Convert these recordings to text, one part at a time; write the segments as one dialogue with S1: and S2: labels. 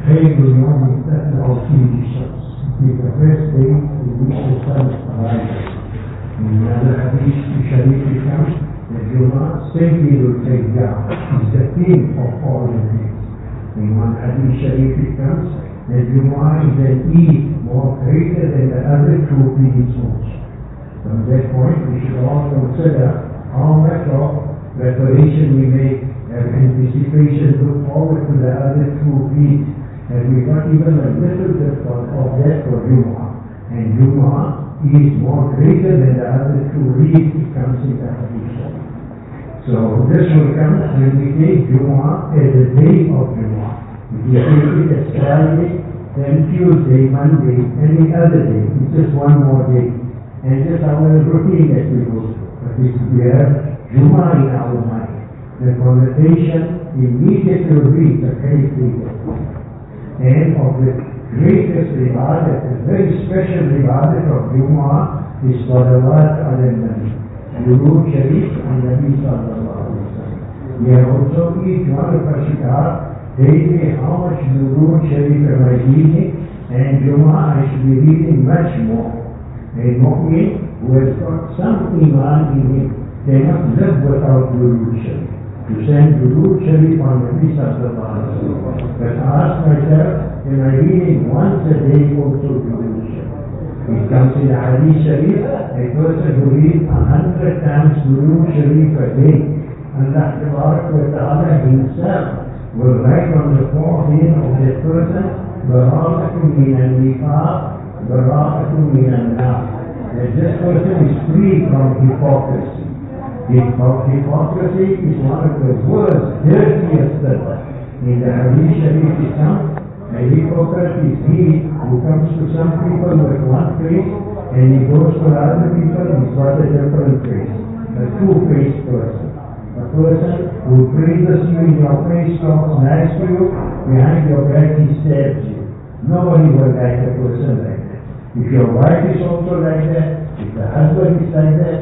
S1: خير يوم تطلع فيه الشمس في the first day in which the sun rises. In another hadith Sharif comes that Jummah simply will take down is the king of all the days. In one hadith Sharif comes that Jummah is an Eid more greater than the other two Eids also. From that point we should all consider how much of preparation we make, have anticipation, look forward to the other two Eids. And we got even a little bit of that for Jummah. And Jummah is more greater than the other two Eids. It comes in the hadith. So this will come when we take Jummah as the day of Jummah. If you take it as Friday, then Tuesday, Monday, any other day. It's just one more day. And just our routine that we go through. But if we have Jummah in our mind, the connotation immediately will be the great day. And of the greatest ibadat, a very special ibadat of Jummah is salawat ala nabi, Durood Sharif and Nabi sallallahu alayhi wa sallam. We are also each one of us should ask daily how much Durood Sharif am I reading, and Jummah I should be reading much more. A mu'min who has got some iman in him cannot live without Durood Sharif. To send Durood Sharif on Nabi sallallahu alayhi wa sallam. But ask myself, am I reading once a day also Durood Sharif? It comes in the Hadith Sharif, a person who reads 100 times Durood Sharif a day, Allah Ta'ala himself will write on the forehead of that person, Bara'atun min al-nifaq, Bara'atun min al-nar. That this person is free from hypocrisy. Hypocrisy is one of the worst, dirtiest sins. In the Hadith Sharif it comes, a hypocrite is he who comes to some people with one face and he goes to other people and he's got a different face. A two-faced person. A person who praises you in your face, talks nice to you, behind your back he stabs you. Nobody will like a person like that. If your wife is also like that, if the husband is like that,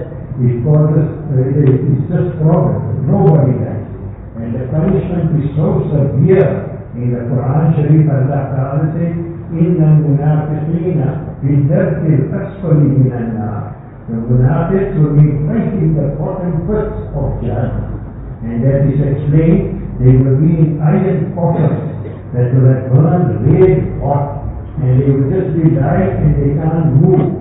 S1: it's just problem. Nobody likes it. And the punishment is so severe. In the Quran Sharif, Allah Ta'ala says, إِنَّ الْمُنَافِقِينَ فِي الدَّرْكِ الْأَسْفَلِ مِنَ النَّارِ. The munafiqs will be fighting the bottom pits of Jahannam. And that is explained, they will be in iron coffins that will have burned red hot. And they will just be light and they can't move.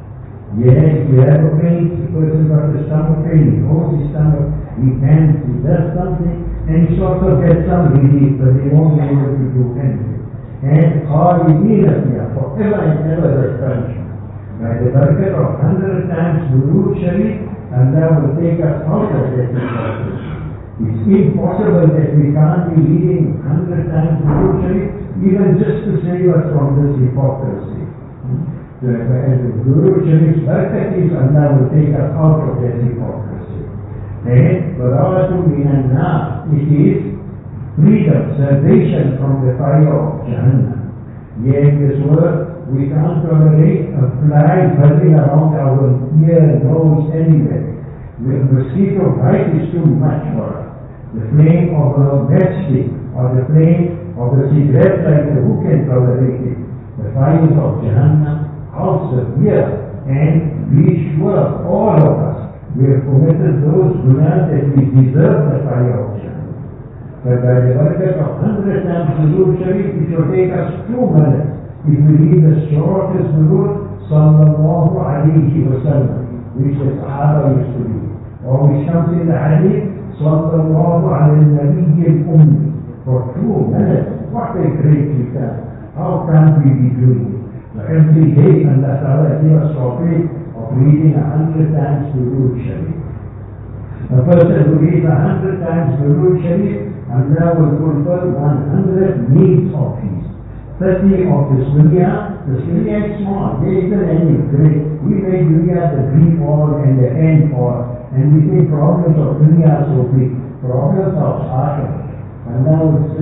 S1: Yes, you have a pain, the person got a stomach pain, he holds his stomach, he pants, he does something, and he sort of gets some relief, but they won't be able to do anything. And khalidina fiha, forever and ever the punishment. By the barakat of 100 times Durood Sharif, Allah will take us out of that hypocrisy. It's impossible that we can't be reading 100 times Durood Sharif, even just to save us from this hypocrisy. The Durood Sharif's barakat is Allah will take us out of that hypocrisy. And Bara'atun min al-nar, it is freedom, salvation from the fire of Jahannam. Yet this world, we can't tolerate a fly buzzing around our ear, nose, anywhere. The mosquito bite is too much for us. The flame of a matchstick or the flame of a cigarette lighter, who can tolerate it? The fires of Jahannam, how severe, and be sure, all of us, we have committed those gunas that we deserve the fire of Jahannam. But by the barakat of 100 times Durood Sharif, it will take us 2 minutes. If we read the shortest Durood, sallallahu alayhi wa sallam, which the Sahaba used to read, or which comes in the Hadith, sallallahu alayhi nabi al-ummi, for 2 minutes. What a great return. How can we be doing it? Every day Allah Ta'ala gave us tawfiq of reading 100 times Durood Sharif. A person who reads 100 times Durood Sharif, Allah will fulfill 100 needs of his. 30 of this dunya is small, there isn't any great. We make dunya the dream all and the end all, and we think problems of dunya are so big. Problems of akhirah. Allah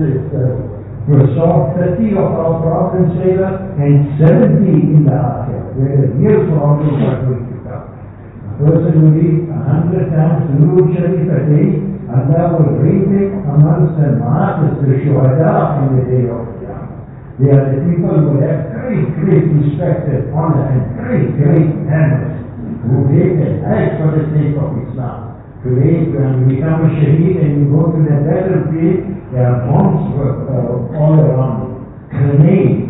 S1: will solve 30 of our problems later and 70 in the akhirah, where the real problems are going to come. A person who reads 100 times Durood Sharif a day, Allah will bring him amongst the martyrs, the shuhada in the day of Qiyamah. They are the people who have great respect and honor and great manners, who gave their lives for the sake of Islam. Today, when you become a shaheed and you go to the battlefield, there are bombs all around you. Grenades,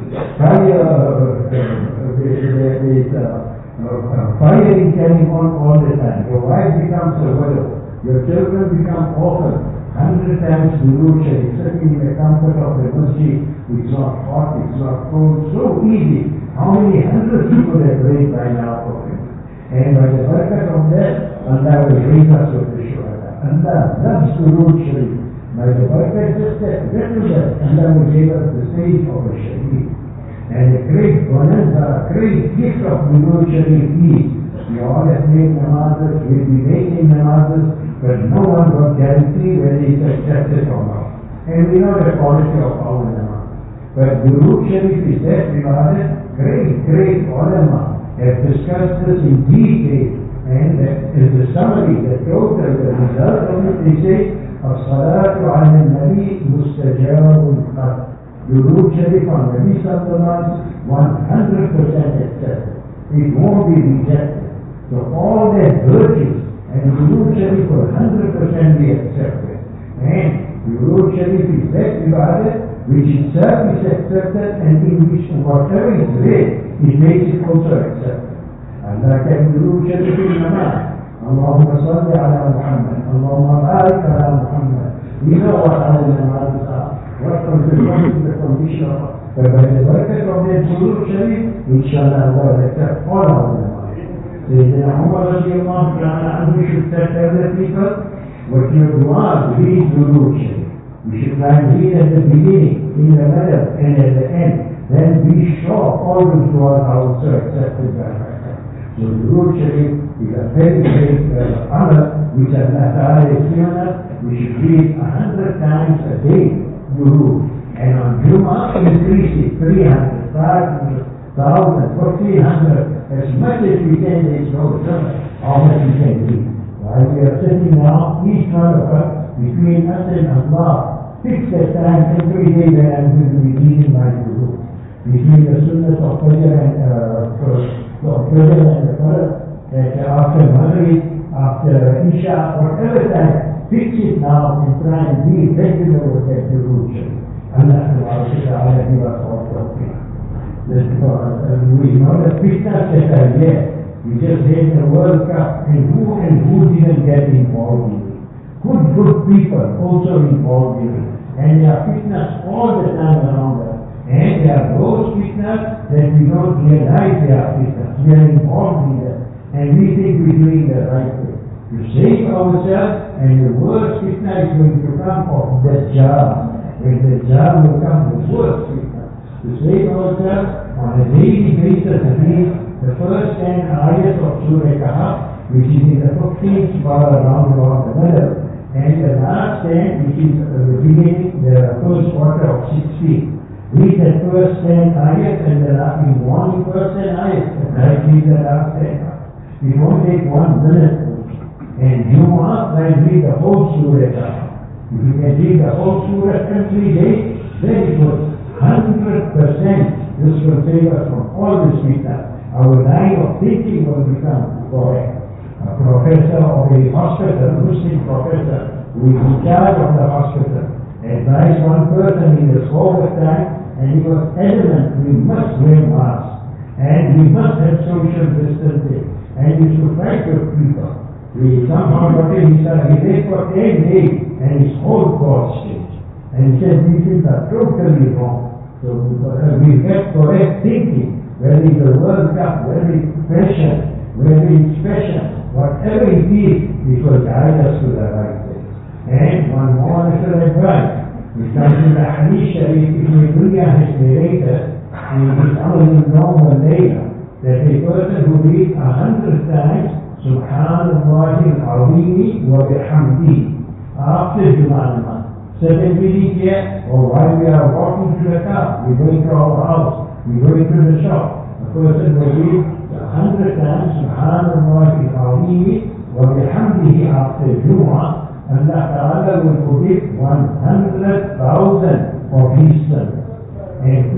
S1: firing carrying on all the time. Your wife becomes a widow. Your children become orphans. 100 times Durood Sharif, sitting in the comfort of the masjid. It's not hot, it's not cold, so easy. How many hundreds people have prayed by now for him? And by the barakat of that, Allah will raise us with the shuhada. Allah loves Durood Sharif. By the barakat, just that, Allah will give us the stage of a shaheed. And a great bonanza, a great gift of Durood Sharif is, we all have made namazes, we'll be making namazes, but no one will guarantee whether it's accepted or not. And we know the quality of our namaz. But Durood Sharif is that ibadat, great ulama have discussed this in detail, and that is the summary, the total, the result of it. They say, as-salatu ala al-nabi mustajabul qalb. Durood Sharif on Nabi sallallahu 100% accepted. It won't be rejected. So all their virtues, and Durood Sharif will 100% be accepted. And Durood Sharif is that ibadat which itself is accepted, and in which whatever is read, it makes it also accepted. Allah can Durood Sharif in namaz. Allahumma salli ala Muhammad. Allahumma barik ala Muhammad. We know what our namazs are. What constitutes the condition of. But by the barakat of the Durood Sharif, inshallah Allah will accept all our namazs. Sayyidina Umar radiallahu ta'ala anhu should tell the people, what your dua, read Durood Sharif. We should try and read at the beginning, in the middle, and at the end. Then be sure all those duas are also accepted by Allah. So Durood Sharif is a very great honor which Allah Ta'ala has given us. We should read 100 times a day Durood. And on Jummah, increase it 300, 500, 1,000, 1,400, as much as we can. There's no limit how much we can read. While we are sitting now, each one of us, between us and Allah, fix that time every day that I'm going to be reading my Durood. Between the sunnahs of Fajr and the Fajr, after Maghrib, after Isha, whatever time, fix it now and try and be regular with that Durood Sharif. Allah Ta'ala give us all tawfiq. We know the fitness that are there. We just had the World Cup, and who didn't get involved in it? Good people also involved in it. And there are fitness all the time around us. And there are those fitness that we don't realize they are fitness. We are involved in that. And we think we're doing the right way. To save ourselves, and the worst fitness is going to come of Dajjal. When Dajjal will come, the worst fitness. To save ourselves on a daily basis, the first 10 ayahs of Surah Kahf, which is in the 15th surah around about the middle, and the last 10, which is the beginning, the first quarter of 16. Read the first 10 ayahs and the last, in one first 10 ayahs, and I read the last 10 ayahs. It won't take 1 minute. And you must then read the whole Surah Kahf. If you can read the whole Surah every day, very good. 100% this will save us from all this fitnah. Our line of thinking will become correct. A professor of a hospital, a Muslim professor, who is in charge of the hospital, advised one person in the COVID time, and he was adamant, we must wear masks, and we must have social distancing, and we should fight with people. We somehow got in, he did for 10 days, and his whole course changed. And he said, these things are totally wrong. So we have correct thinking, whether it's the World Cup, whether it's fashion, whether it's fashion, whatever it is, it will guide us to the right way. And one more little advice, which comes in the Hadith Sharif, Ibn Dunya has narrated, in his normal later, that a person who reads 100 times, Subhanallahi al-Azim wa bihamdihi, after Jummah. Secondly, here, or while we are walking to the car, we're going to our house, we're going to the shop, a person will read 100 times Subhanallahi al-Azim wa bihamdihi after Jummah. Allah Ta'ala will forgive 100,000 of his sins. and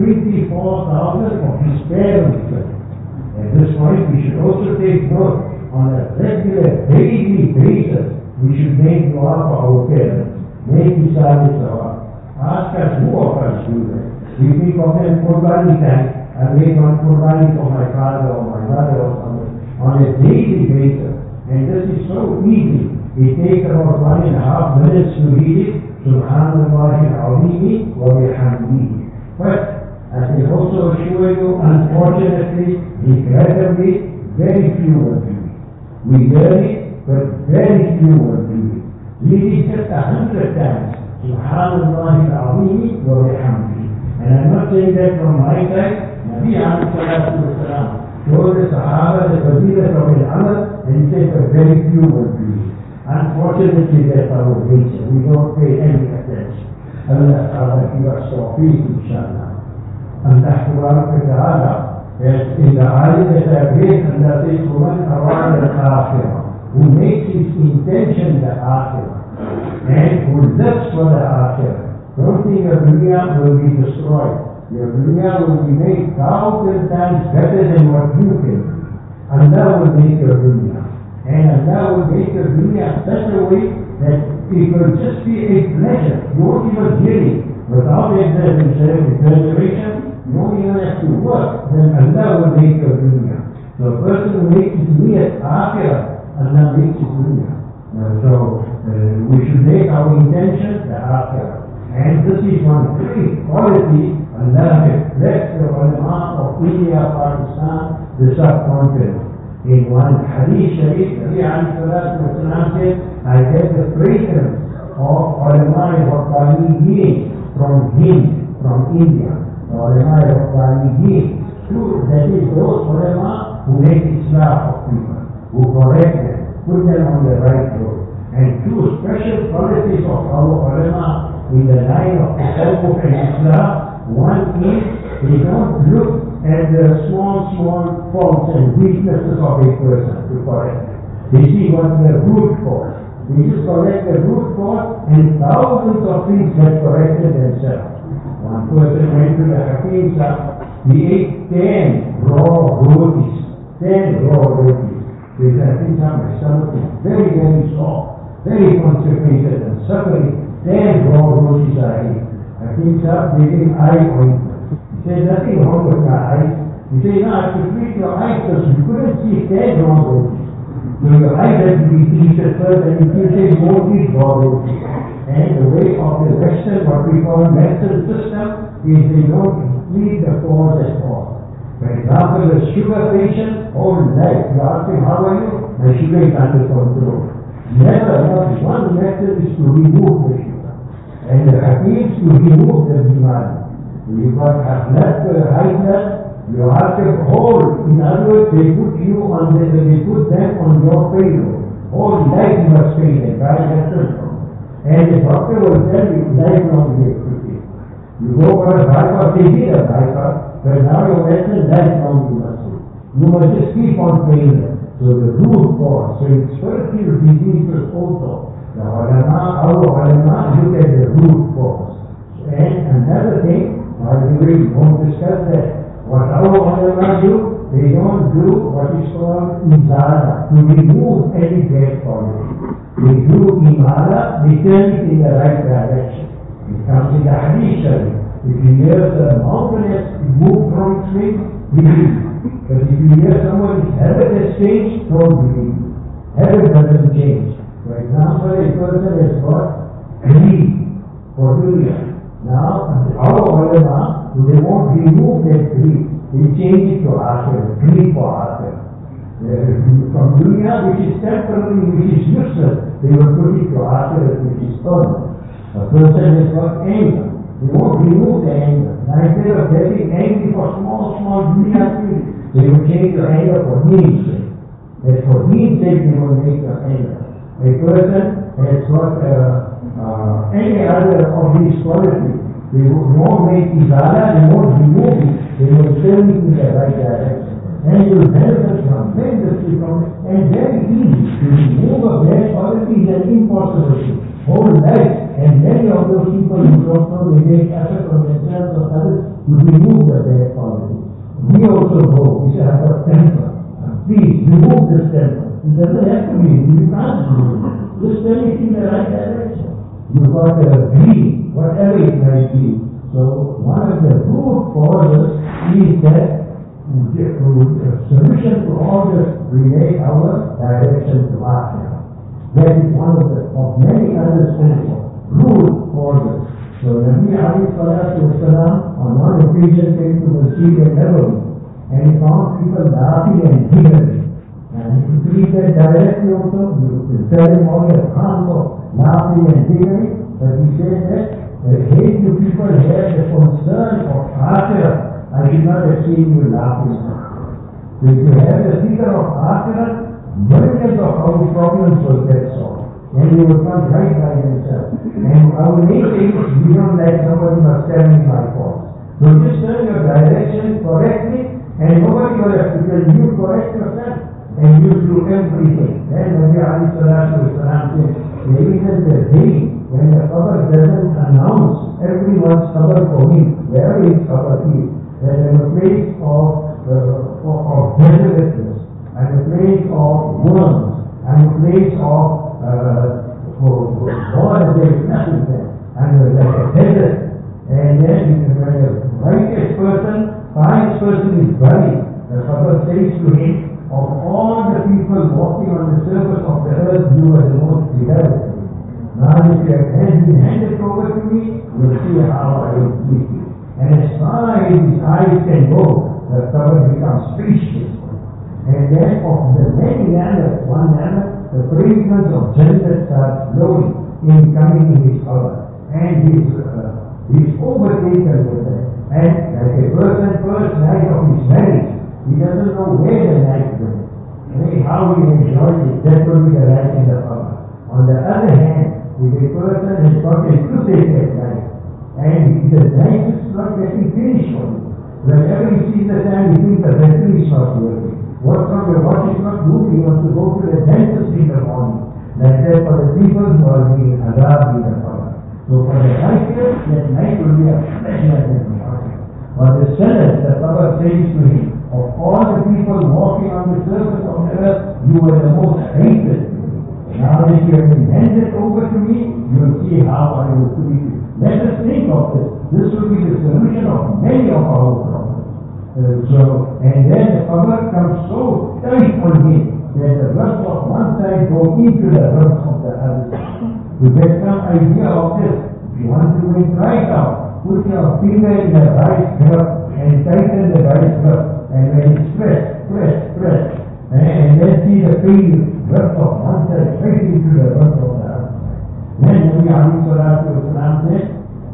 S1: 24,000 of his parents. At this point, we should also take note on a regular, daily basis. We should make dua for our parents. Make Isali Sawa. Ask us who of us do that. We think of them Qurbani time. I make one Qurbani for my father or my mother or something on a daily basis. And this is so easy. It takes about 1.5 minutes to read it. Subhanallah al-Azimi wa bihamdihi. But I can also assure you, unfortunately, regrettably, very few will do it. We learn it, but very few will do it. Read it just 100 times. Subhanallah al-Azimi wa bihamdihi. And I'm not saying that from my side. Nabi alayhi salatu wasalam told the Sahaba the fadilat of al-amal, and he said that very few will do it. Unfortunately, that's our nature. We don't pay any attention. Allah Ta'ala give us tawfiq, inshallah. Allah Ta'ala, as in the ayah that I read, Allah says, وَمَنْ أَرَادَ الْآخِرَةِ, who makes his intention the akhirah, and who lives for the akhirah. Don't think your dunya will be destroyed. Your dunya will be made 1,000 times better than what you can do. Allah will make your dunya. And Allah will make your dunya such a way that it will just be a pleasure. You won't even hear it. Without exaggeration, you won't even have to work. Then Allah will make your dunya. So a person who makes his dunya akhirah, Allah makes his dunya. So we should make our intention the akhirah. And this is one great quality Allah has blessed the ulama of India, Pakistan, the subcontinent. In one hadith sharif, Nabi alayhi salatu wasalam said, I get the fragrance of ulama Rabbaniyin from Hind, from India. The ulama Rabbaniyin. That is those ulama who make Islam of people, who correct them, put them on the right road. And two special qualities of our ulama in the line of Tasawwuf and Islam. One is they don't look at the small faults and weaknesses of a person to correct them. They see what's the root cause. They just correct the root cause, and thousands of things get corrected themselves. One person went to the Hakim Sahib, he ate 10 raw rotis. 10 raw rotis. He said, I think my stomach is very, very soft, very constipated and suffering. 10 raw rotis I ate. I think Sahib gave him eye ointment. He said, nothing wrong with my eyes. He said, no, I have to treat your eyes because you couldn't see 10 raw rotis. So your eyes have to be treated first, and if you say more eat raw rotis. And the way of the Western, what we call Western system, is they don't treat the cause at all. For example, a sugar patient, all life, you ask him, how are you? My sugar is under control. Never, not one method is to remove the sugar. And the Hakim to remove the demand. You got high blood, you have to hold. In other words, they put them on your payroll. All life you must pay them, right? And the doctor will tell you, lifelong you have to pay. You go for a bypass, they did a bypass, but now your medicine, lifelong you must pay. You must just keep on paying them. So the root cause, so it's fertile diseases also. Our ulama look at the root cause. And another thing, we won't discuss that. What our ulama do, they don't do what is called izala, to remove any bad quality. They do imala, they turn it in the right direction. It comes in the hadith sharif. If you hear the mountain has moved from its way, believe. But if you hear someone's habit has changed, don't believe. Habit doesn't change. For example, a person has got greed for dunya. Now, our ulama, they won't remove that greed. They change it to akhirah, greed for akhirah. From dunya, which is temporary, which is useless, they will put it to akhirah, which is permanent. A person has got anger. They won't remove the anger. Now, instead of getting angry for small dunya things, they will change your anger for need's sake. And for need's sake, they will make your anger. A person has got any other of these qualities. They won't make izala, they won't remove it, they will turn it in the right direction. And it will benefit tremendously from it. And very easy to remove a bad quality is an impossible thing. Whole life, and many of those people who don't know, they make effort on themselves or others, to remove the bad qualities. We also go, we say, I have a temper. Please remove this temper. It doesn't have to be, you can't remove it. Just tell it in the right direction. You've got a greed, whatever it might be. So one of the root causes is that solution to all this relate our direction to Akhirah. That is one of many other spiritual root causes. So Nabi alayhi salatu wasalam on one occasion came to Masjid al-Nabawi and he found people laughing and giggling. And he could treat that directly also. You could tell him all the harms of laughing and giggling, but he said that hate you people have the concern of Akhirah. I did not have seen you laughing. So if you have the figure of Akhirah, millions of our problems will get solved. And you will come right by yourself. And our nature is we don't like somebody must tell me my faults. So just turn your direction correctly and nobody will have to tell you correct yourself. And you do everything. Then Nabi alayhi salatu wasalam said, there isn't a day when the Qabr doesn't announce everyone's Qabr for me. Where is Qabr is? That I'm a place of desolateness. I'm a place of worms. I'm a place of water. There is nothing there. I'm like a desert. And then when the righteous person, pious person is buried, the Qabr says to him, of all the people walking on the surface of the earth, you are the most beloved. Now if you have been handed over to me, you'll see how I will treat you. And as far as his eyes can go, the Qabr becomes speechless. And then of the many manners, one manner, the fragrance of Jannah starts flowing in coming in his Qabr. And he's overtaken with it. And like a person first night of his marriage, he doesn't know where the night goes. How he enjoys it, that will be the right in the Qabr. On the other hand, if a person has got a toothache at night, and the night is not getting finished for him, whenever he sees the time, he thinks the battery is not working. What's wrong? Your watch is not moving. He wants to go to the dentist in the morning. Like that for the people who are being azab in the Qabr. So for the righteous, that night will be a pleasure and joy. For the sinner, the Qabr says to him, of all the people walking on the surface of the earth, you are the most hated. Now that you have been handed over to me, you will see how I will treat you. Let us think of this. This will be the solution of many of our problems. And then the Qabr comes so tight on him that the rust of one side go into the rust of the other side. To get some idea of this, if you want to do it right now, put your finger in the right grip and tighten the right grip. And when it's press, and then see the finger grip of one side straight into the rust of the other side. Then Nabi alayhi salatu wasalam said,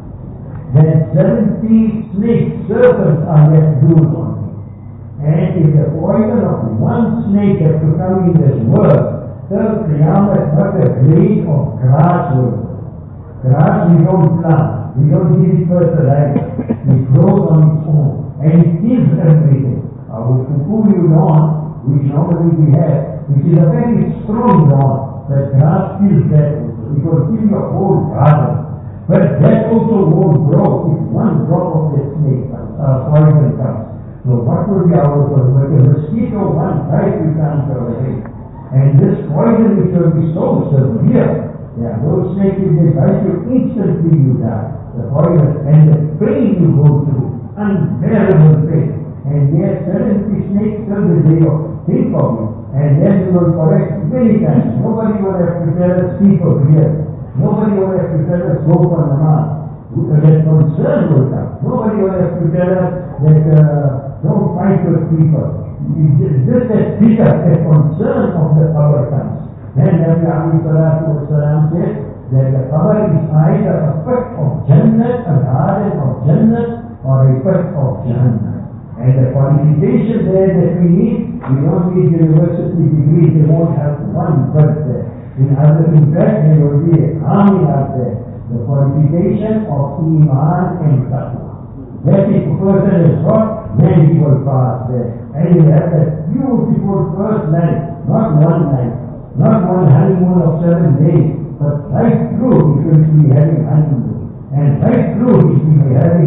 S1: that 70 snake serpents are left loose on me. And if the poison of one snake has to come in this world, till Qiyamah, not a blade of grass will grow. Grass we don't plant, we don't give it fertilizer, it grows on its own, and it kills everything. Our Kukuru lawn, which normally we have, which is a very strong lawn, but grass kills that also. It will kill your whole garden. But that also won't grow if one drop of the snake poison comes. So what will be our poison? But a mosquito, one bite, you can't go away. And this poison which will be so severe, those snakes, if they bite you, instantly you die. The poison and the pain you go through, unbearable pain. And there are 70 snakes till the day of think of you. And then you will correct many times. Nobody will have to tell us speak of here. Nobody will have to tell us go for namaz. That concern will come. Nobody will have to tell us that don't fight with people. Just that bitter, a concern of the Qabr comes. Then Nabi alayhi salatu wasalam said that the Qabr is either a pit of Jannah, a garden of Jannah, or a pit of Jahannam. And the qualification there that we need, we don't need university degrees, they won't have one pit there. In fact, there will be an army out there. The qualification of Iman and Taqwa. That if a person is got, then he will pass there. And he will have that beautiful first night, not one night, not one honeymoon of 7 days, but right through he will be having honeymoon. And right through he will be having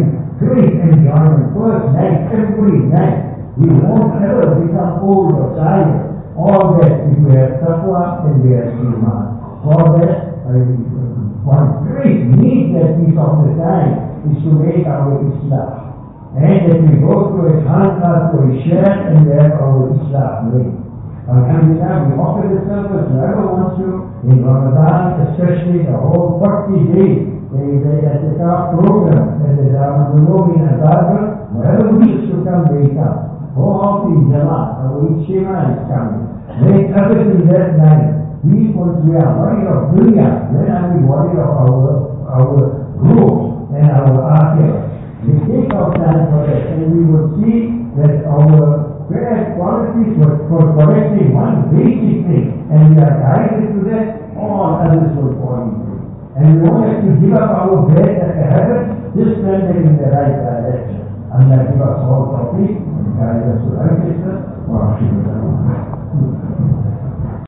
S1: great enjoyment. First night, every night. We won't ever become old or tired. All that if we have taqwa and we have iman. For that, one great need that piece of the time is to make our Islam. And that we go to a khanqah, to a shed, and we have our Islam made. Alhamdulillah, we offer the service whoever wants to. In Ramadan, especially the whole 40 days, they at the top program, at the Darul Ulum in Azhar, whoever wishes to come, they come. Go out in Jamaat, our Ijtima is coming. Make everything that night. We are worried of dunya, when are we worried of our groups and our akhirah? We take our time for that, and we will see that our prayer qualities for correcting one basic thing, and we are guided to that, all others will fall into. And we won't have to give up our bed as a habit, just send it in the right direction. Allah give us all tawfiq and guide us to right.